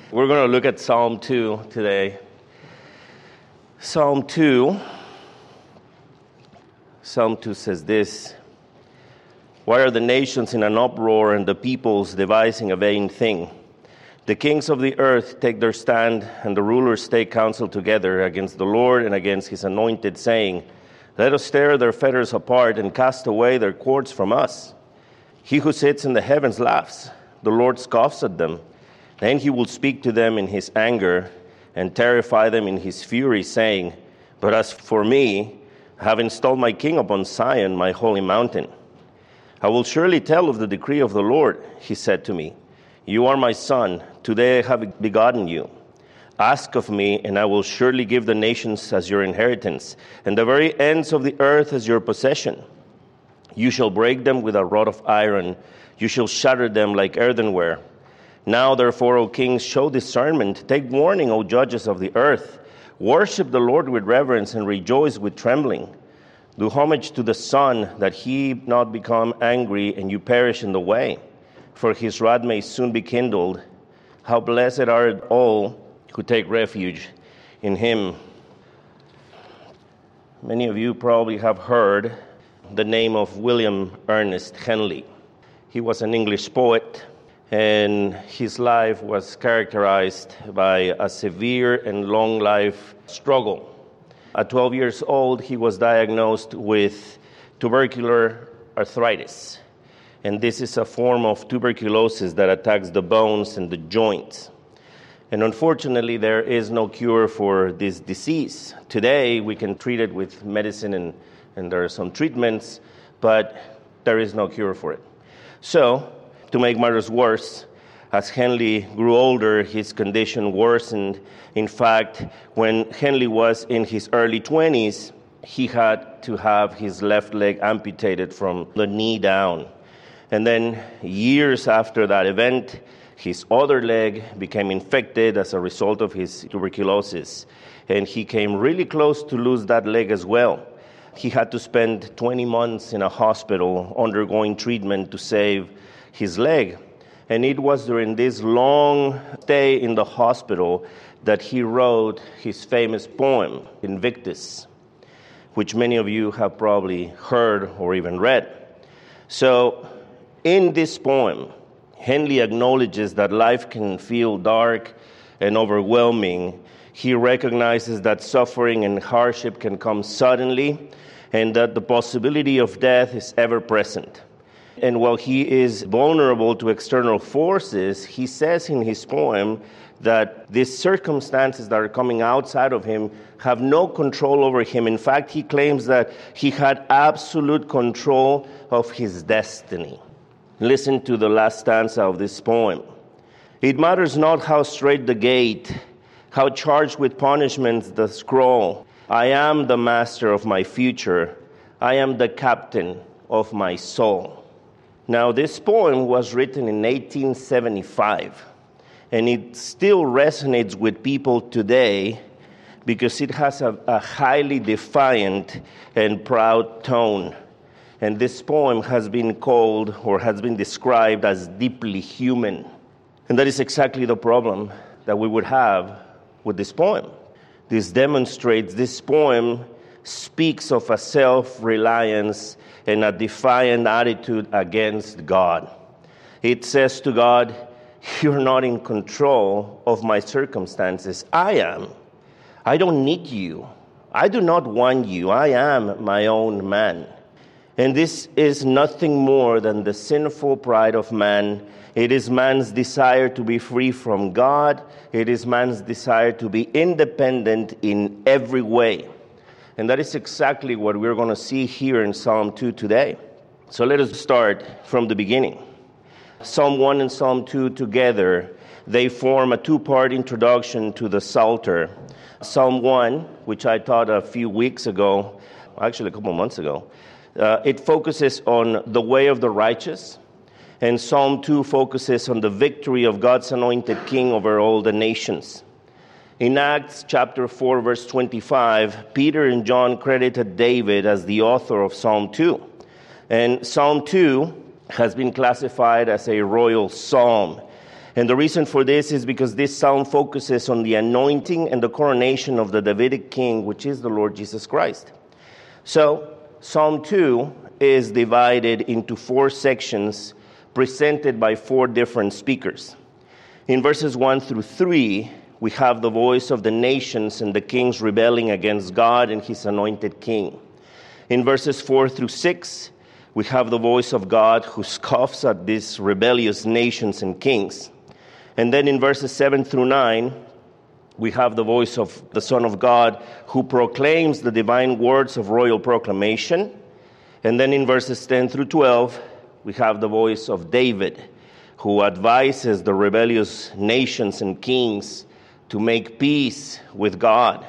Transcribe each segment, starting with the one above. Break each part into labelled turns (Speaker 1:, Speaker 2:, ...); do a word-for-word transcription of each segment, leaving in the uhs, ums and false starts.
Speaker 1: We're going to look at Psalm two today. Psalm two, Psalm two says this: "Why are the nations in an uproar and the peoples devising a vain thing? The kings of the earth take their stand, and the rulers take counsel together against the Lord and against his anointed, saying, Let us tear their fetters apart and cast away their cords from us. He who sits in the heavens laughs. The Lord scoffs at them. Then he will speak to them in his anger and terrify them in his fury, saying, But as for me, I have installed my king upon Zion, my holy mountain. I will surely tell of the decree of the Lord. He said to me, You are my son. Today I have begotten you. Ask of me, and I will surely give the nations as your inheritance, and the very ends of the earth as your possession. You shall break them with a rod of iron. You shall shatter them like earthenware. Now, therefore, O kings, show discernment. Take warning, O judges of the earth. Worship the Lord with reverence and rejoice with trembling. Do homage to the Son, that he not become angry and you perish in the way. For his wrath may soon be kindled. How blessed are all who take refuge in him." Many of you probably have heard the name of William Ernest Henley. He was an English poet, and his life was characterized by a severe and long life struggle. At twelve years old, he was diagnosed with tubercular arthritis. And this is a form of tuberculosis that attacks the bones and the joints. And unfortunately, there is no cure for this disease. Today, we can treat it with medicine, and, and there are some treatments, but there is no cure for it. So, to make matters worse, as Henley grew older, his condition worsened. In fact, when Henley was in his early twenties, he had to have his left leg amputated from the knee down. And then years after that event, his other leg became infected as a result of his tuberculosis. And he came really close to lose that leg as well. He had to spend twenty months in a hospital undergoing treatment to save his leg. And it was during this long stay in the hospital that he wrote his famous poem, Invictus, which many of you have probably heard or even read. So, in this poem, Henley acknowledges that life can feel dark and overwhelming. He recognizes that suffering and hardship can come suddenly, and that the possibility of death is ever present. And while he is vulnerable to external forces, he says in his poem that these circumstances that are coming outside of him have no control over him. In fact, he claims that he had absolute control of his destiny. Listen to the last stanza of this poem. "It matters not how straight the gate, how charged with punishments the scroll. I am the master of my future. I am the captain of my soul." Now, this poem was written in eighteen seventy-five, and it still resonates with people today because it has a, a highly defiant and proud tone. And this poem has been called or has been described as deeply human. And that is exactly the problem that we would have with this poem. This demonstrates, this poem speaks of a self-reliance and a defiant attitude against God. It says to God, "You're not in control of my circumstances. I am. I don't need you. I do not want you. I am my own man." And this is nothing more than the sinful pride of man. It is man's desire to be free from God. It is man's desire to be independent in every way. And that is exactly what we're going to see here in Psalm two today. So let us start from the beginning. Psalm one and Psalm two together, they form a two-part introduction to the Psalter. Psalm one, which I taught a few weeks ago, actually a couple months ago, Uh, it focuses on the way of the righteous, and Psalm two focuses on the victory of God's anointed king over all the nations. In Acts chapter four, verse twenty-five, Peter and John credited David as the author of Psalm two. And Psalm two has been classified as a royal psalm. And the reason for this is because this psalm focuses on the anointing and the coronation of the Davidic king, which is the Lord Jesus Christ. So, Psalm two is divided into four sections presented by four different speakers. In verses one through three, we have the voice of the nations and the kings rebelling against God and his anointed king. In verses four through six, we have the voice of God who scoffs at these rebellious nations and kings. And then in verses seven through nine, we have the voice of the Son of God who proclaims the divine words of royal proclamation. And then in verses ten through twelve, we have the voice of David who advises the rebellious nations and kings to make peace with God.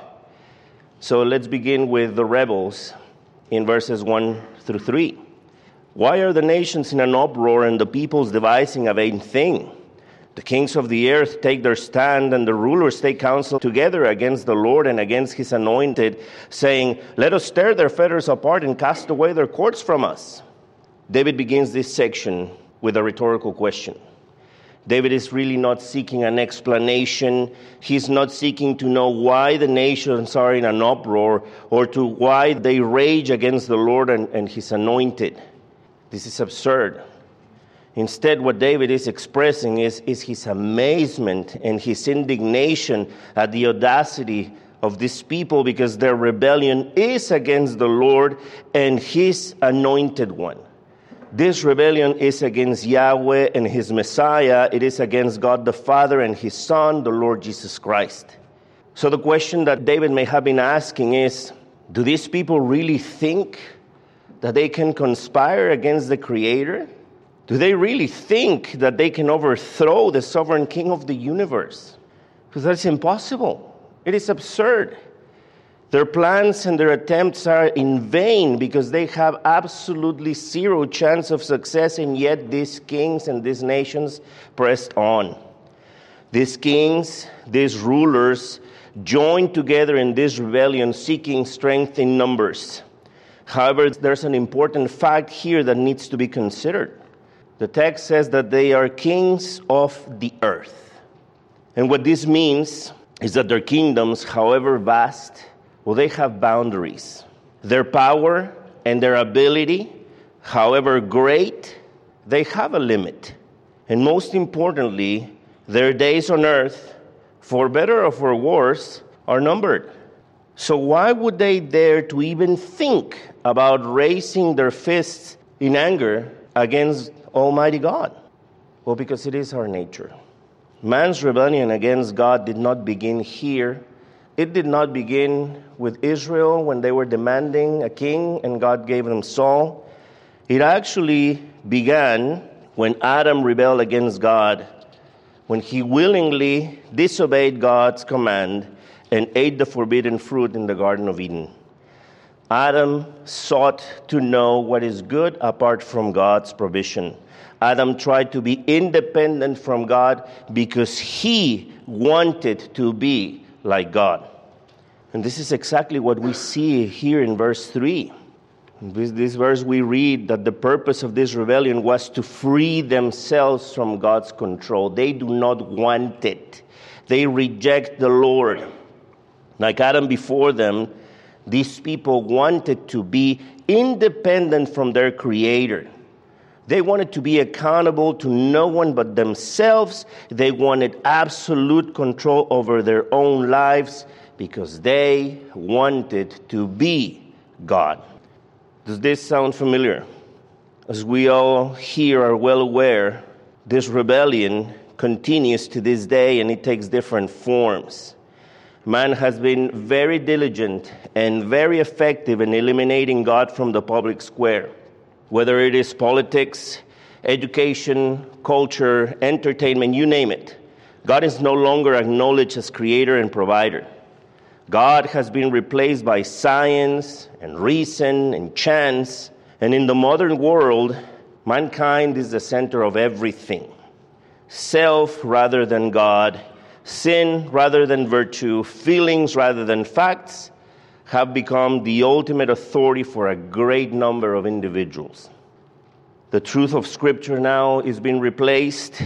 Speaker 1: So let's begin with the rebels in verses one through three. Why are the nations in an uproar and the peoples devising a vain thing? The kings of the earth take their stand, and the rulers take counsel together against the Lord and against his anointed, saying, "Let us tear their fetters apart and cast away their cords from us." David begins this section with a rhetorical question. David is really not seeking an explanation. He's not seeking to know why the nations are in an uproar or to why they rage against the Lord and, and his anointed. This is absurd. Instead, what David is expressing is, is his amazement and his indignation at the audacity of these people because their rebellion is against the Lord and his anointed one. This rebellion is against Yahweh and his Messiah. It is against God the Father and his Son, the Lord Jesus Christ. So the question that David may have been asking is, do these people really think that they can conspire against the Creator? Do they really think that they can overthrow the sovereign King of the universe? Because that's impossible. It is absurd. Their plans and their attempts are in vain because they have absolutely zero chance of success, and yet these kings and these nations pressed on. These kings, these rulers, joined together in this rebellion seeking strength in numbers. However, there's an important fact here that needs to be considered. The text says that they are kings of the earth. And what this means is that their kingdoms, however vast, well, they have boundaries. Their power and their ability, however great, they have a limit. And most importantly, their days on earth, for better or for worse, are numbered. So why would they dare to even think about raising their fists in anger against Almighty God? Well, because it is our nature. Man's rebellion against God did not begin here. It did not begin with Israel when they were demanding a king and God gave them Saul. It actually began when Adam rebelled against God, when he willingly disobeyed God's command and ate the forbidden fruit in the Garden of Eden. Adam sought to know what is good apart from God's provision. Adam tried to be independent from God because he wanted to be like God. And this is exactly what we see here in verse three. In this, this verse we read that the purpose of this rebellion was to free themselves from God's control. They do not want it. They reject the Lord. Like Adam before them, these people wanted to be independent from their Creator. They wanted to be accountable to no one but themselves. They wanted absolute control over their own lives because they wanted to be God. Does this sound familiar? As we all here are well aware, this rebellion continues to this day and it takes different forms. Man has been very diligent and very effective in eliminating God from the public square. Whether it is politics, education, culture, entertainment, you name it. God is no longer acknowledged as creator and provider. God has been replaced by science and reason and chance. And in the modern world, mankind is the center of everything. Self rather than God, sin rather than virtue, feelings rather than facts, have become the ultimate authority for a great number of individuals. The truth of Scripture now is being replaced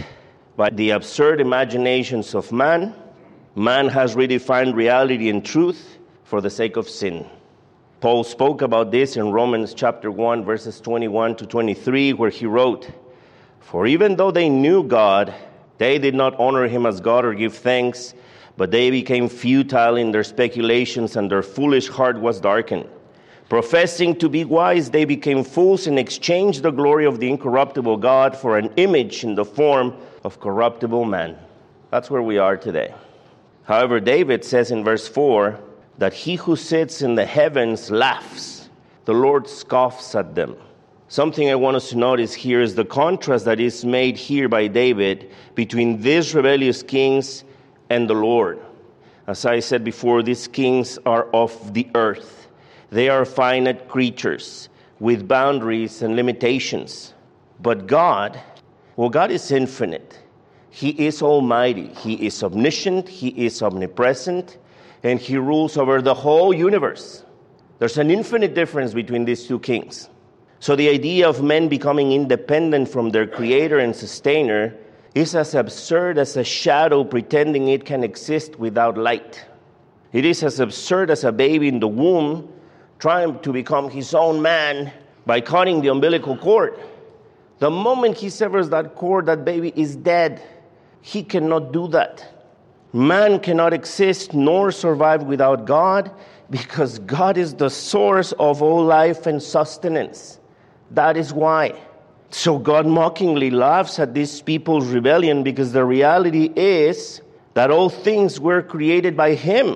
Speaker 1: by the absurd imaginations of man, man has redefined reality and truth for the sake of sin. Paul spoke about this in Romans chapter one, verses twenty-one to twenty-three, where he wrote, "For even though they knew God, they did not honor him as God or give thanks, but they became futile in their speculations, and their foolish heart was darkened. Professing to be wise, they became fools and exchanged the glory of the incorruptible God for an image in the form of corruptible man." That's where we are today. However, David says in verse four that he who sits in the heavens laughs. The Lord scoffs at them. Something I want us to notice here is the contrast that is made here by David between these rebellious kings and the Lord. As I said before, these kings are of the earth. They are finite creatures with boundaries and limitations. But God, well, God is infinite. He is almighty. He is omniscient. He is omnipresent. And he rules over the whole universe. There's an infinite difference between these two kings. So the idea of men becoming independent from their creator and sustainer is as absurd as a shadow pretending it can exist without light. It is as absurd as a baby in the womb trying to become his own man by cutting the umbilical cord. The moment he severs that cord, that baby is dead. He cannot do that. Man cannot exist nor survive without God because God is the source of all life and sustenance. That is why. So God mockingly laughs at these people's rebellion because the reality is that all things were created by him.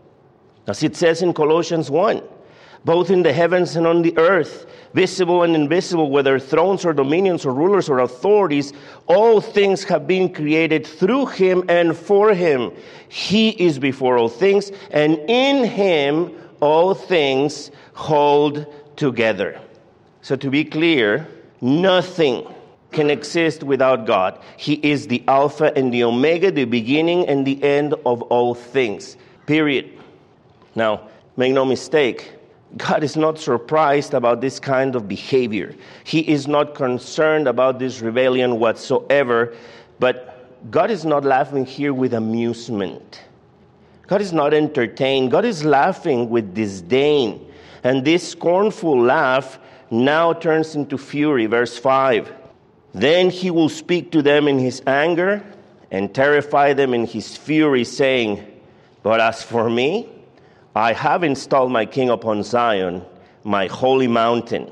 Speaker 1: As it says in Colossians one, both in the heavens and on the earth, visible and invisible, whether thrones or dominions or rulers or authorities, all things have been created through him and for him. He is before all things, and in him all things hold together. So to be clear, nothing can exist without God. He is the Alpha and the Omega, the beginning and the end of all things. Period. Now, make no mistake, God is not surprised about this kind of behavior. He is not concerned about this rebellion whatsoever, but God is not laughing here with amusement. God is not entertained. God is laughing with disdain. And this scornful laugh now turns into fury. Verse five. Then he will speak to them in his anger and terrify them in his fury, saying, "But as for me, I have installed my king upon Zion, my holy mountain."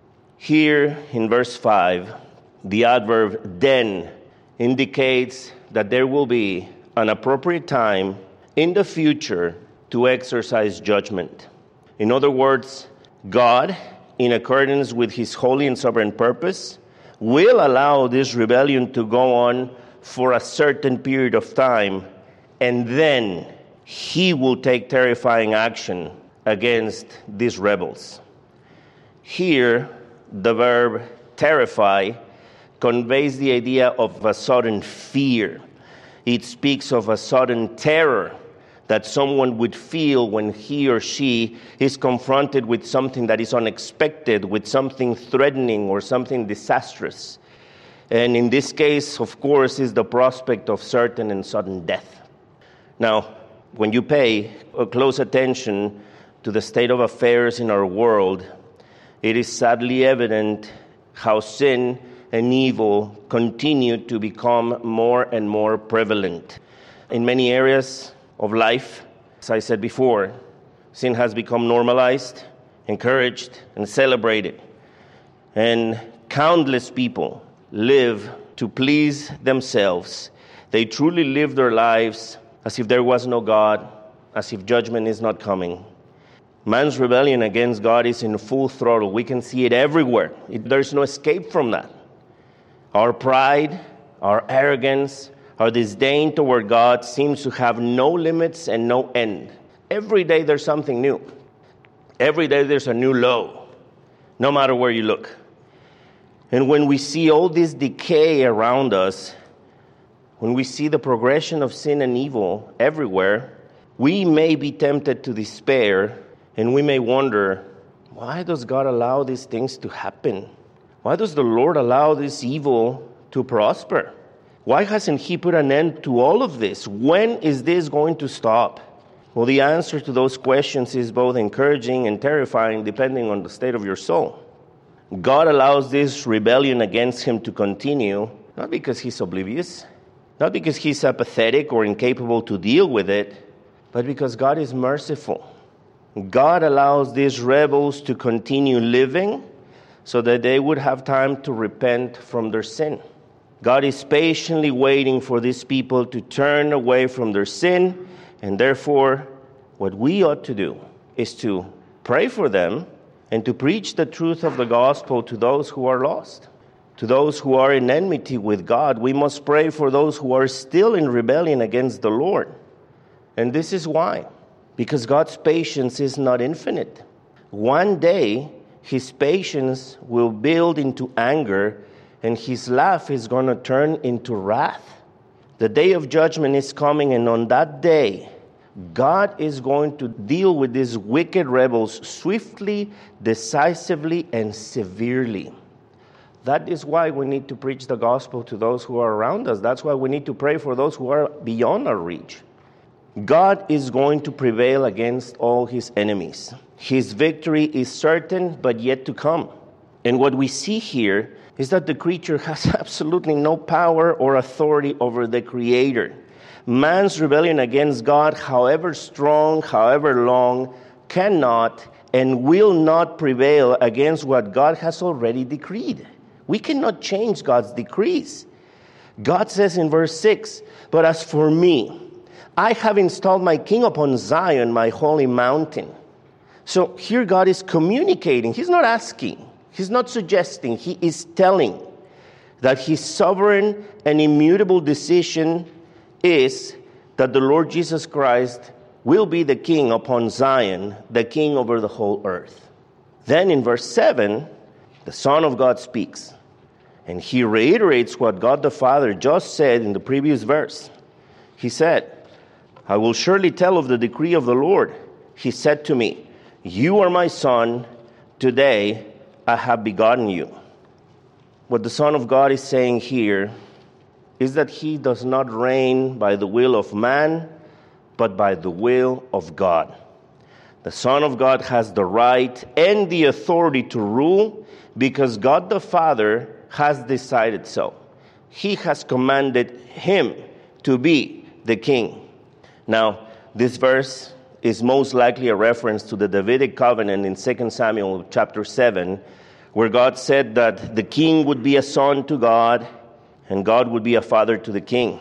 Speaker 1: Here in verse five, the adverb then indicates that there will be an appropriate time in the future to exercise judgment. In other words, God, in accordance with his holy and sovereign purpose, will allow this rebellion to go on for a certain period of time, and then he will take terrifying action against these rebels. Here, the verb terrify conveys the idea of a sudden fear. It speaks of a sudden terror that someone would feel when he or she is confronted with something that is unexpected, with something threatening or something disastrous. And in this case, of course, is the prospect of certain and sudden death. Now, when you pay close attention to the state of affairs in our world, it is sadly evident how sin and evil continue to become more and more prevalent. In many areas of life, as I said before, sin has become normalized, encouraged, and celebrated. And countless people live to please themselves. They truly live their lives as if there was no God, as if judgment is not coming. Man's rebellion against God is in full throttle. We can see it everywhere. It, there's no escape from that. Our pride, our arrogance, our disdain toward God seems to have no limits and no end. Every day there's something new. Every day there's a new low, no matter where you look. And when we see all this decay around us, when we see the progression of sin and evil everywhere, we may be tempted to despair, and we may wonder, why does God allow these things to happen? Why does the Lord allow this evil to prosper? Why hasn't he put an end to all of this? When is this going to stop? Well, the answer to those questions is both encouraging and terrifying, depending on the state of your soul. God allows this rebellion against him to continue, not because he's oblivious, not because he's apathetic or incapable to deal with it, but because God is merciful. God allows these rebels to continue living so that they would have time to repent from their sin. God is patiently waiting for these people to turn away from their sin, and therefore, what we ought to do is to pray for them and to preach the truth of the gospel to those who are lost. To those who are in enmity with God, we must pray for those who are still in rebellion against the Lord. And this is why. Because God's patience is not infinite. One day, his patience will build into anger, and his laugh is going to turn into wrath. The day of judgment is coming, and on that day, God is going to deal with these wicked rebels swiftly, decisively, and severely. That is why we need to preach the gospel to those who are around us. That's why we need to pray for those who are beyond our reach. God is going to prevail against all his enemies. His victory is certain, but yet to come. And what we see here is that the creature has absolutely no power or authority over the Creator. Man's rebellion against God, however strong, however long, cannot and will not prevail against what God has already decreed. We cannot change God's decrees. God says in verse six, "But as for me, I have installed my king upon Zion, my holy mountain." So here God is communicating. He's not asking. He's not suggesting. He is telling that his sovereign and immutable decision is that the Lord Jesus Christ will be the king upon Zion, the king over the whole earth. Then in verse seven, the Son of God speaks. And he reiterates what God the Father just said in the previous verse. He said, "I will surely tell of the decree of the Lord. He said to me, 'You are my son, today I have begotten you.'" What the Son of God is saying here is that he does not reign by the will of man, but by the will of God. The Son of God has the right and the authority to rule because God the Father has decided so. He has commanded him to be the king. Now, this verse is most likely a reference to the Davidic covenant in Second Samuel chapter seven, where God said that the king would be a son to God and God would be a father to the king.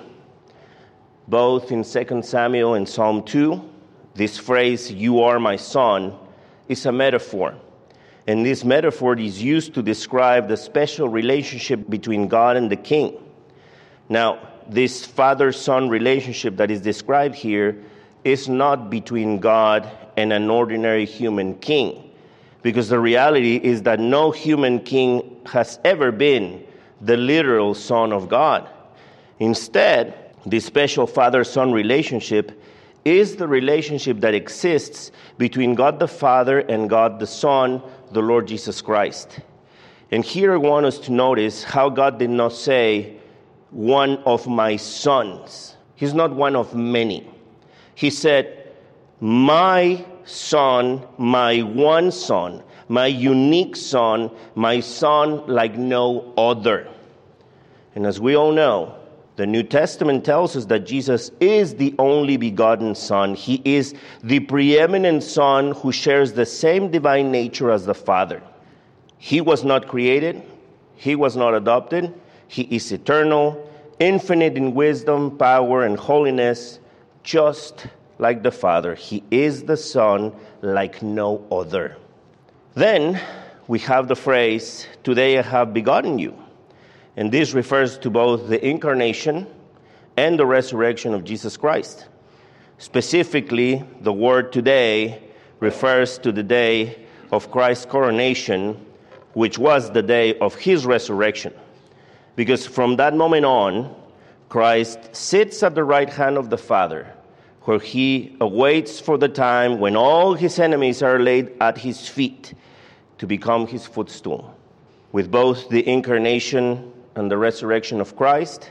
Speaker 1: Both in Second Samuel and Psalm two, this phrase, "You are my son," is a metaphor. And this metaphor is used to describe the special relationship between God and the king. Now, this father-son relationship that is described here is not between God and an ordinary human king, because the reality is that no human king has ever been the literal Son of God. Instead, this special father-son relationship is the relationship that exists between God the Father and God the Son, the Lord Jesus Christ. And here I want us to notice how God did not say, "one of my sons." He's not one of many. He said, "My son, my one son, my unique son, my son like no other." And as we all know, the New Testament tells us that Jesus is the only begotten Son. He is the preeminent Son who shares the same divine nature as the Father. He was not created. He was not adopted. He is eternal, infinite in wisdom, power, and holiness, just like the Father. He is the Son like no other. Then we have the phrase, "Today I have begotten you." And this refers to both the incarnation and the resurrection of Jesus Christ. Specifically, the word "today" refers to the day of Christ's coronation, which was the day of his resurrection. Because from that moment on, Christ sits at the right hand of the Father, where he awaits for the time when all his enemies are laid at his feet to become his footstool. With both the incarnation and the resurrection of Christ,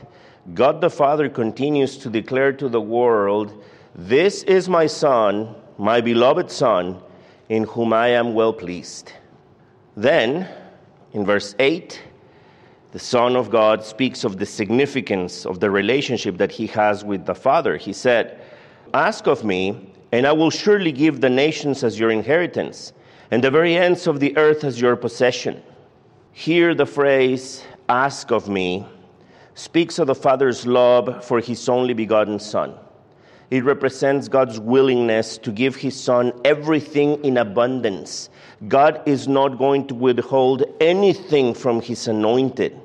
Speaker 1: God the Father continues to declare to the world, "This is my Son, my beloved Son, in whom I am well pleased." Then, in verse eight, the Son of God speaks of the significance of the relationship that he has with the Father. He said, "Ask of me, and I will surely give the nations as your inheritance, and the very ends of the earth as your possession." Here the phrase, "ask of me," speaks of the Father's love for his only begotten Son. It represents God's willingness to give his Son everything in abundance. God is not going to withhold anything from his anointed.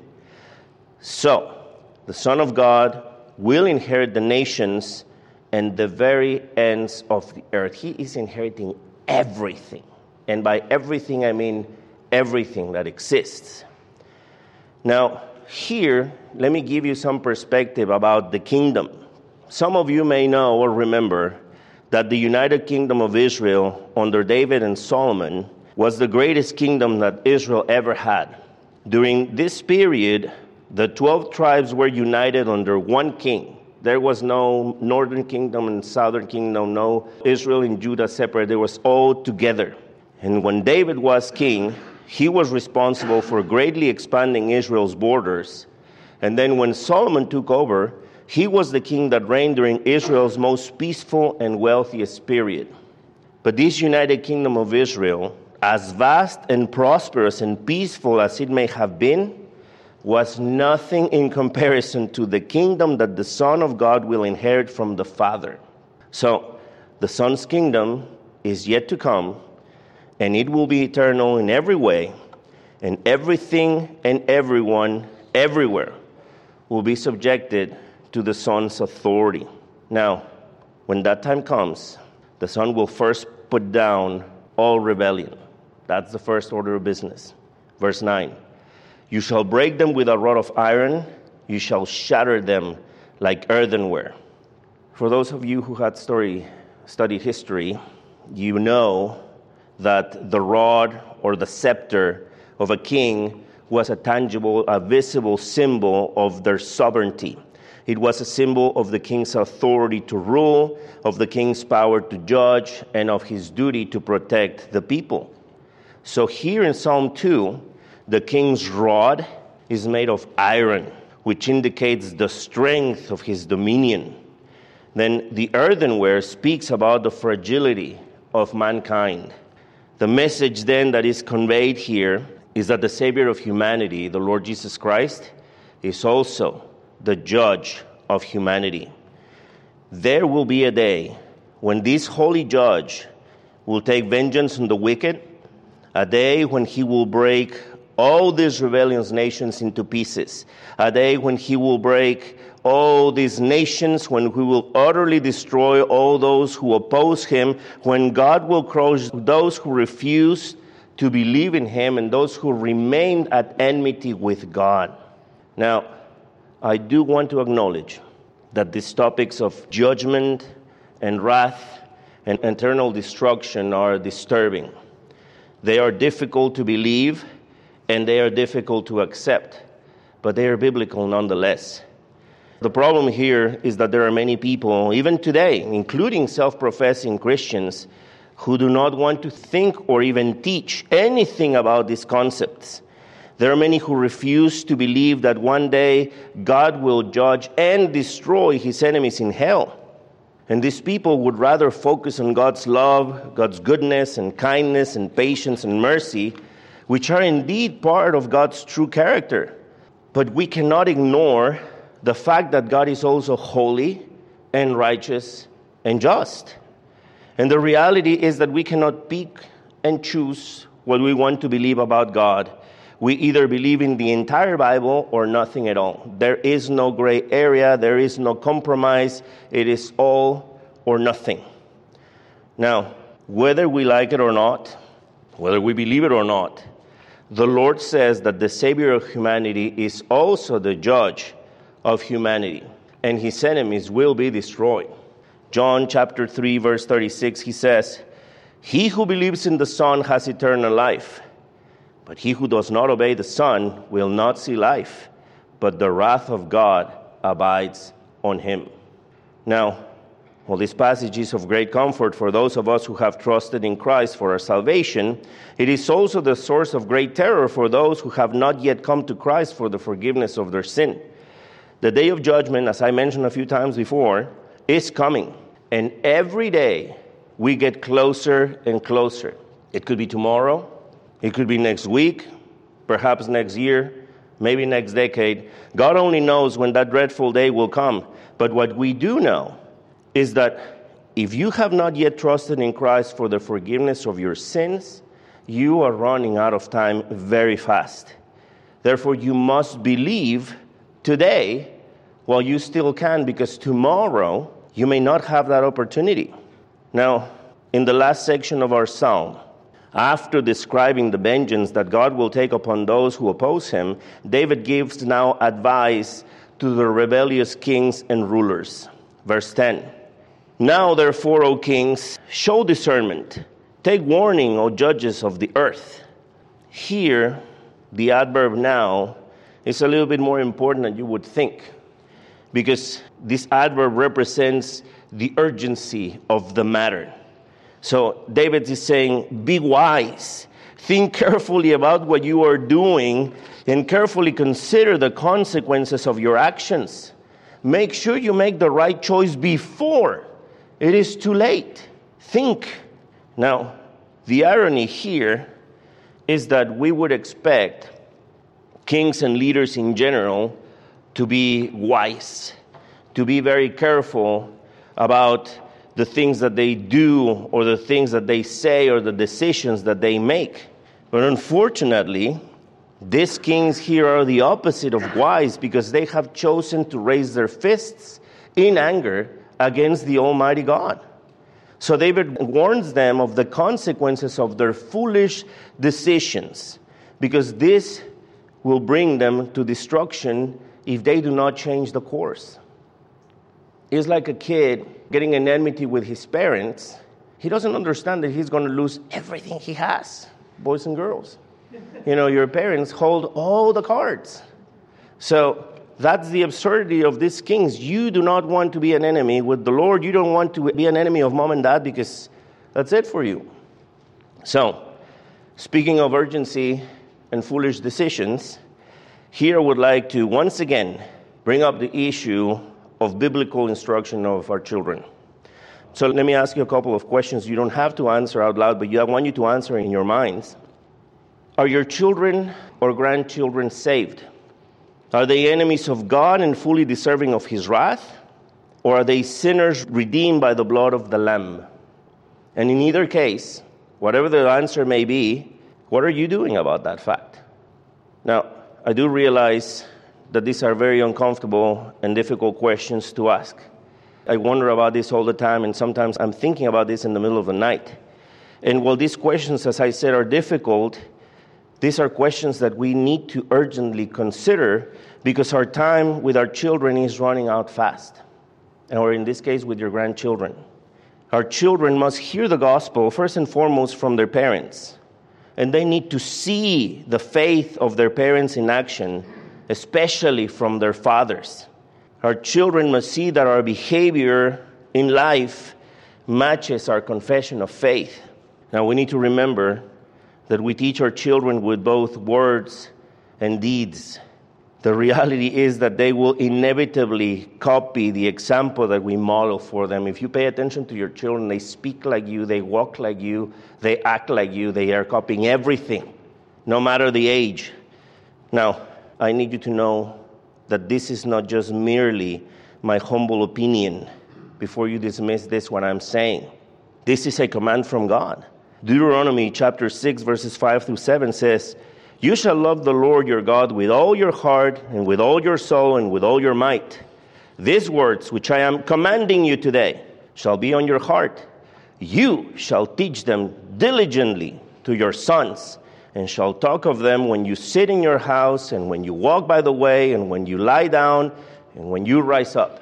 Speaker 1: So, the Son of God will inherit the nations and the very ends of the earth. He is inheriting everything. And by everything, I mean everything that exists. Now, here, let me give you some perspective about the kingdom. Some of you may know or remember that the United Kingdom of Israel under David and Solomon was the greatest kingdom that Israel ever had. During this period, the twelve tribes were united under one king. There was no northern kingdom and southern kingdom, no Israel and Judah separate. They was all together. And when David was king, he was responsible for greatly expanding Israel's borders. And then when Solomon took over, he was the king that reigned during Israel's most peaceful and wealthiest period. But this United Kingdom of Israel, as vast and prosperous and peaceful as it may have been, was nothing in comparison to the kingdom that the Son of God will inherit from the Father. So, the Son's kingdom is yet to come, and it will be eternal in every way, and everything and everyone, everywhere, will be subjected to the Son's authority. Now, when that time comes, the Son will first put down all rebellion. That's the first order of business. Verse nine, "You shall break them with a rod of iron, you shall shatter them like earthenware." For those of you who had story, studied history, you know that the rod or the scepter of a king was a tangible, a visible symbol of their sovereignty. It was a symbol of the king's authority to rule, of the king's power to judge, and of his duty to protect the people. So here in Psalm two, the king's rod is made of iron, which indicates the strength of his dominion. Then the earthenware speaks about the fragility of mankind. The message then that is conveyed here is that the Savior of humanity, the Lord Jesus Christ, is also the judge of humanity. There will be a day when this holy judge will take vengeance on the wicked, a day when he will break all these rebellious nations into pieces, a day when he will break all these nations, when he will utterly destroy all those who oppose him, when God will crush those who refuse to believe in him and those who remain at enmity with God. Now, I do want to acknowledge that these topics of judgment and wrath and eternal destruction are disturbing. They are difficult to believe and they are difficult to accept, but they are biblical nonetheless. The problem here is that there are many people, even today, including self-professing Christians, who do not want to think or even teach anything about these concepts. There are many who refuse to believe that one day God will judge and destroy his enemies in hell. And these people would rather focus on God's love, God's goodness and kindness and patience and mercy, which are indeed part of God's true character. But we cannot ignore the fact that God is also holy and righteous and just. And the reality is that we cannot pick and choose what we want to believe about God. We either believe in the entire Bible or nothing at all. There is no gray area. There is no compromise. It is all or nothing. Now, whether we like it or not, whether we believe it or not, the Lord says that the Savior of humanity is also the judge of humanity, and his enemies will be destroyed. John chapter three, verse thirty-six, he says, "He who believes in the Son has eternal life, but he who does not obey the Son will not see life, but the wrath of God abides on him. Now, while this passage is of great comfort for those of us who have trusted in Christ for our salvation, it is also the source of great terror for those who have not yet come to Christ for the forgiveness of their sin. The day of judgment, as I mentioned a few times before, is coming. And every day we get closer and closer. It could be tomorrow, it could be next week, perhaps next year, maybe next decade. God only knows when that dreadful day will come. But what we do know is that if you have not yet trusted in Christ for the forgiveness of your sins, you are running out of time very fast. Therefore, you must believe today while you still can, because tomorrow you may not have that opportunity. Now, in the last section of our psalm, after describing the vengeance that God will take upon those who oppose him, David gives now advice to the rebellious kings and rulers. Verse ten. Now, therefore, O kings, show discernment. Take warning, O judges of the earth. Here, the adverb now is a little bit more important than you would think, because this adverb represents the urgency of the matter. So David is saying, be wise. Think carefully about what you are doing and carefully consider the consequences of your actions. Make sure you make the right choice before it is too late. Think. Now, the irony here is that we would expect kings and leaders in general to be wise, to be very careful about the things that they do or the things that they say or the decisions that they make. But unfortunately, these kings here are the opposite of wise, because they have chosen to raise their fists in anger against the Almighty God. So David warns them of the consequences of their foolish decisions, because this will bring them to destruction if they do not change the course. It's like a kid getting an enmity with his parents. He doesn't understand that he's going to lose everything he has, boys and girls. You know, your parents hold all the cards. So that's the absurdity of these kings. You do not want to be an enemy with the Lord. You don't want to be an enemy of mom and dad, because that's it for you. So, speaking of urgency and foolish decisions, here I would like to once again bring up the issue of biblical instruction of our children. So let me ask you a couple of questions. You don't have to answer out loud, but I want you to answer in your minds. Are your children or grandchildren saved? Are they enemies of God and fully deserving of his wrath? Or are they sinners redeemed by the blood of the Lamb? And in either case, whatever the answer may be, what are you doing about that fact? Now, I do realize that these are very uncomfortable and difficult questions to ask. I wonder about this all the time, and sometimes I'm thinking about this in the middle of the night. And while these questions, as I said, are difficult, these are questions that we need to urgently consider, because our time with our children is running out fast. Or in this case, with your grandchildren. Our children must hear the gospel, first and foremost, from their parents. And they need to see the faith of their parents in action, especially from their fathers. Our children must see that our behavior in life matches our confession of faith. Now, we need to remember that we teach our children with both words and deeds. The reality is that they will inevitably copy the example that we model for them. If you pay attention to your children, they speak like you, they walk like you, they act like you, they are copying everything, no matter the age. Now, I need you to know that this is not just merely my humble opinion before you dismiss this, what I'm saying. This is a command from God. Deuteronomy chapter six, verses five through seven says, "You shall love the Lord your God with all your heart and with all your soul and with all your might. These words which I am commanding you today shall be on your heart. You shall teach them diligently to your sons, and shall talk of them when you sit in your house, and when you walk by the way, and when you lie down, and when you rise up."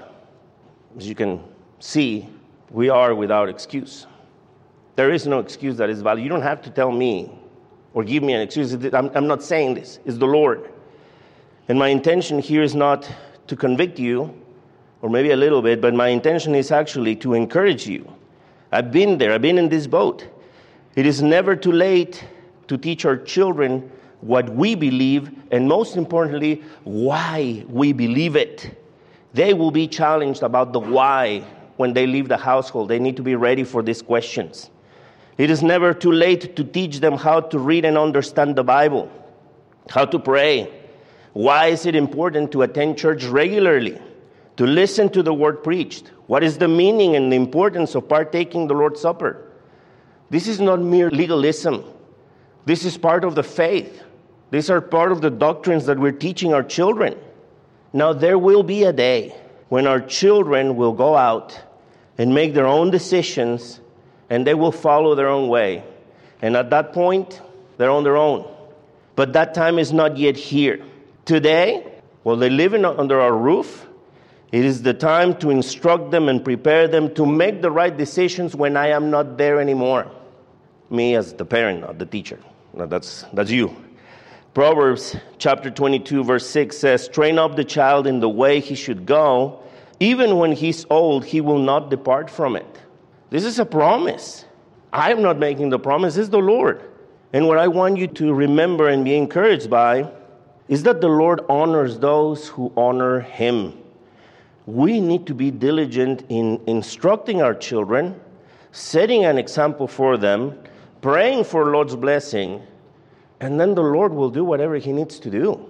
Speaker 1: As you can see, we are without excuse. There is no excuse that is valid. You don't have to tell me or give me an excuse. I'm, I'm not saying this. It's the Lord. And my intention here is not to convict you, or maybe a little bit, but my intention is actually to encourage you. I've been there. I've been in this boat. It is never too late to teach our children what we believe, and most importantly, why we believe it. They will be challenged about the why when they leave the household. They need to be ready for these questions. It is never too late to teach them how to read and understand the Bible, how to pray. Why is it important to attend church regularly, to listen to the word preached? What is the meaning and the importance of partaking the Lord's Supper? This is not mere legalism. This is part of the faith. These are part of the doctrines that we're teaching our children. Now, there will be a day when our children will go out and make their own decisions, and they will follow their own way. And at that point, they're on their own. But that time is not yet here. Today, while they live in, under our roof, it is the time to instruct them and prepare them to make the right decisions when I am not there anymore. Me as the parent, not the teacher. No, that's, that's you. Proverbs chapter twenty-two, verse six says, "Train up the child in the way he should go. Even when he's old, he will not depart from it." This is a promise. I'm not making the promise. It's the Lord. And what I want you to remember and be encouraged by is that the Lord honors those who honor him. We need to be diligent in instructing our children, setting an example for them, praying for Lord's blessing, and then the Lord will do whatever he needs to do.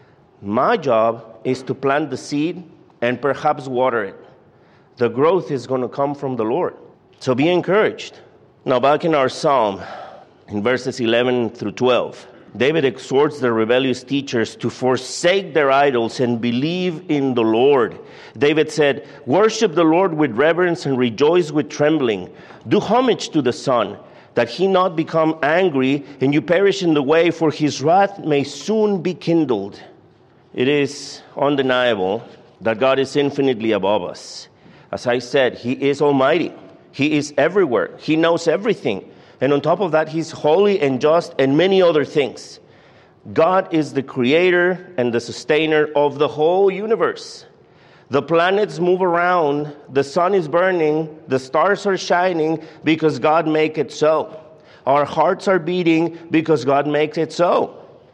Speaker 1: My job is to plant the seed and perhaps water it. The growth is going to come from the Lord. So be encouraged. Now back in our psalm, in verses eleven through twelve, David exhorts the rebellious teachers to forsake their idols and believe in the Lord. David said, "Worship the Lord with reverence and rejoice with trembling. Do homage to the Son, that he not become angry and you perish in the way, for his wrath may soon be kindled." It is undeniable that God is infinitely above us. As I said, he is almighty. He is everywhere. He knows everything. And on top of that, he's holy and just and many other things. God is the creator and the sustainer of the whole universe. The planets move around, the sun is burning, the stars are shining because God makes it so. Our hearts are beating because God makes it so.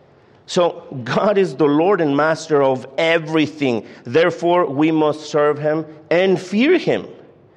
Speaker 1: So God is the Lord and Master of everything. Therefore, we must serve him and fear him.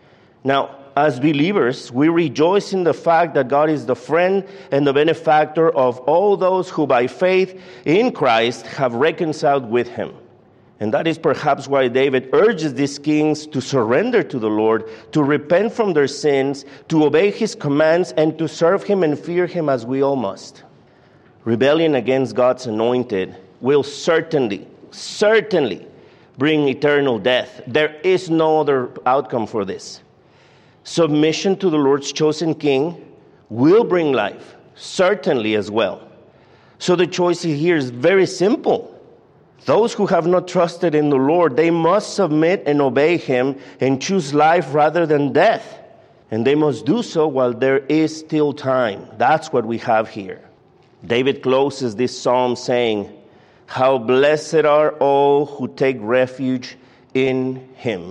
Speaker 1: Now, as believers, we rejoice in the fact that God is the friend and the benefactor of all those who by faith in Christ have reconciled with him. And that is perhaps why David urges these kings to surrender to the Lord, to repent from their sins, to obey his commands, and to serve him and fear him as we all must. Rebellion against God's anointed will certainly, certainly bring eternal death. There is no other outcome for this. Submission to the Lord's chosen king will bring life, certainly as well. So the choice here is very simple. Those who have not trusted in the Lord, they must submit and obey him and choose life rather than death. And they must do so while there is still time. That's what we have here. David closes this psalm saying, "How blessed are all who take refuge in him."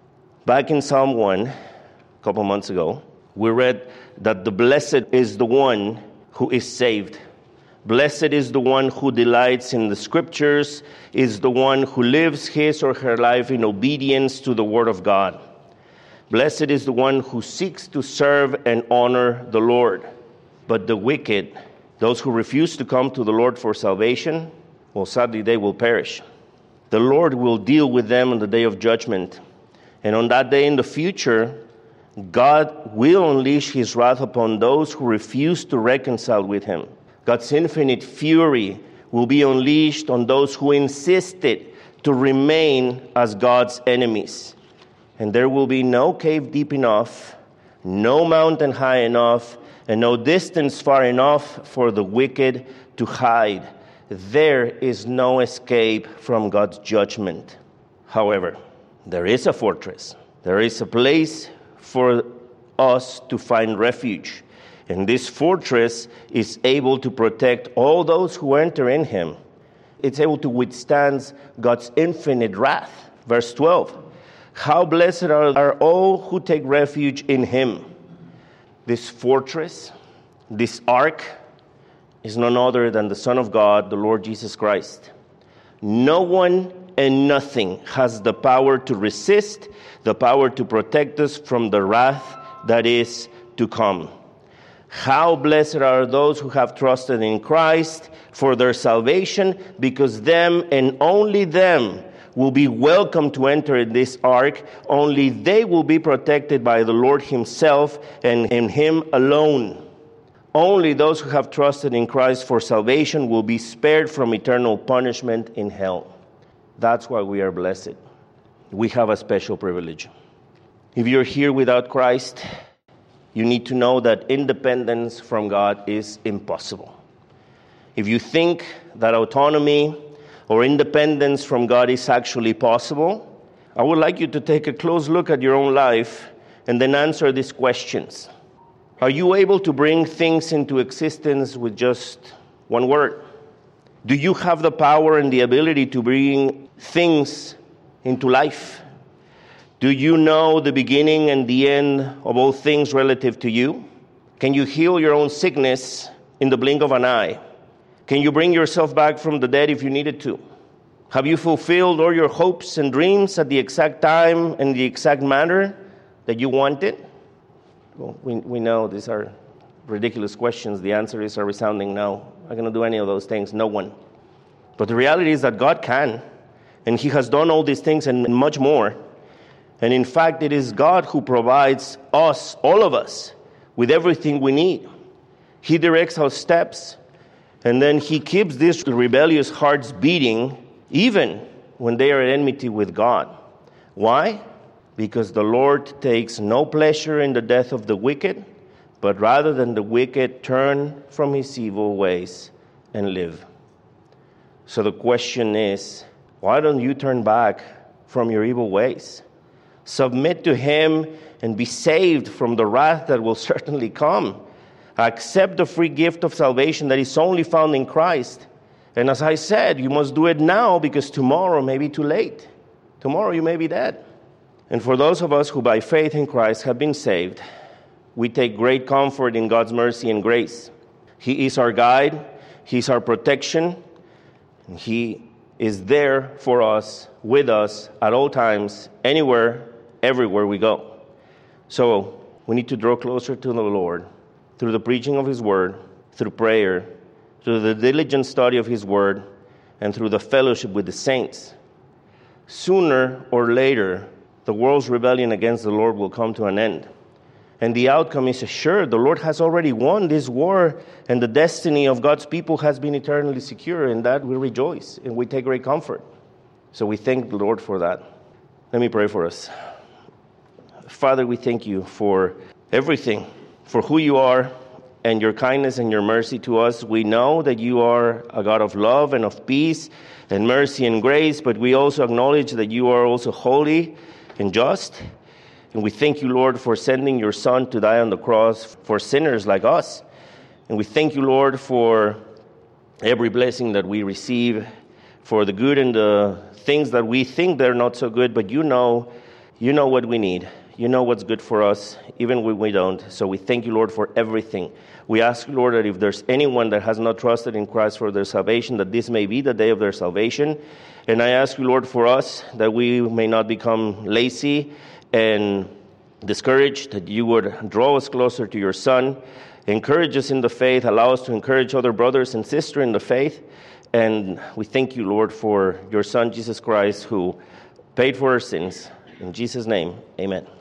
Speaker 1: Back in Psalm one, a couple months ago, we read that the blessed is the one who is saved. Blessed is the one who delights in the scriptures, is the one who lives his or her life in obedience to the word of God. Blessed is the one who seeks to serve and honor the Lord. But the wicked, those who refuse to come to the Lord for salvation, well, sadly, they will perish. The Lord will deal with them on the day of judgment. And on that day in the future, God will unleash his wrath upon those who refuse to reconcile with him. God's infinite fury will be unleashed on those who insisted to remain as God's enemies. And there will be no cave deep enough, no mountain high enough, and no distance far enough for the wicked to hide. There is no escape from God's judgment. However, there is a fortress. There is a place for us to find refuge. And this fortress is able to protect all those who enter in him. It's able to withstand God's infinite wrath. Verse twelve, how blessed are, are all who take refuge in him. This fortress, this ark, is none other than the Son of God, the Lord Jesus Christ. No one and nothing has the power to resist, the power to protect us from the wrath that is to come. How blessed are those who have trusted in Christ for their salvation, because them and only them will be welcome to enter in this ark. Only they will be protected by the Lord himself and in him alone. Only those who have trusted in Christ for salvation will be spared from eternal punishment in hell. That's why we are blessed. We have a special privilege. If you're here without Christ, you need to know that independence from God is impossible. If you think that autonomy or independence from God is actually possible, I would like you to take a close look at your own life and then answer these questions. Are you able to bring things into existence with just one word? Do you have the power and the ability to bring things into life? Do you know the beginning and the end of all things relative to you? Can you heal your own sickness in the blink of an eye? Can you bring yourself back from the dead if you needed to? Have you fulfilled all your hopes and dreams at the exact time and the exact manner that you wanted? Well, we, we know these are ridiculous questions. The answer is a resounding no. I'm not going to do any of those things. No one. But the reality is that God can. And he has done all these things and much more. And in fact, it is God who provides us, all of us, with everything we need. He directs our steps. And then he keeps these rebellious hearts beating even when they are at enmity with God. Why? Because the Lord takes no pleasure in the death of the wicked, but rather than the wicked turn from his evil ways and live. So the question is, why don't you turn back from your evil ways? Submit to him and be saved from the wrath that will certainly come. Accept the free gift of salvation that is only found in Christ. And as I said, you must do it now, because tomorrow may be too late. Tomorrow you may be dead. And for those of us who by faith in Christ have been saved, we take great comfort in God's mercy and grace. He is our guide. He's our protection. And he is there for us, with us, at all times, anywhere, everywhere we go. So we need to draw closer to the Lord through the preaching of his word, through prayer, through the diligent study of his word, and through the fellowship with the saints. Sooner or later, the world's rebellion against the Lord will come to an end. And the outcome is assured. The Lord has already won this war, and the destiny of God's people has been eternally secure. In that we rejoice, and we take great comfort. So we thank the Lord for that. Let me pray for us. Father, we thank you for everything, for who you are, and your kindness and your mercy to us. We know that you are a God of love and of peace and mercy and grace, but we also acknowledge that you are also holy and just. And we thank you, Lord, for sending your Son to die on the cross for sinners like us. And we thank you, Lord, for every blessing that we receive, for the good and the things that we think they're not so good, but you know, you know what we need. You know what's good for us, even when we don't. So we thank you, Lord, for everything. We ask, Lord, that if there's anyone that has not trusted in Christ for their salvation, that this may be the day of their salvation. And I ask you, Lord, for us, that we may not become lazy and discouraged, that you would draw us closer to your Son, encourage us in the faith, allow us to encourage other brothers and sisters in the faith. And we thank you, Lord, for your Son, Jesus Christ, who paid for our sins. In Jesus' name, amen.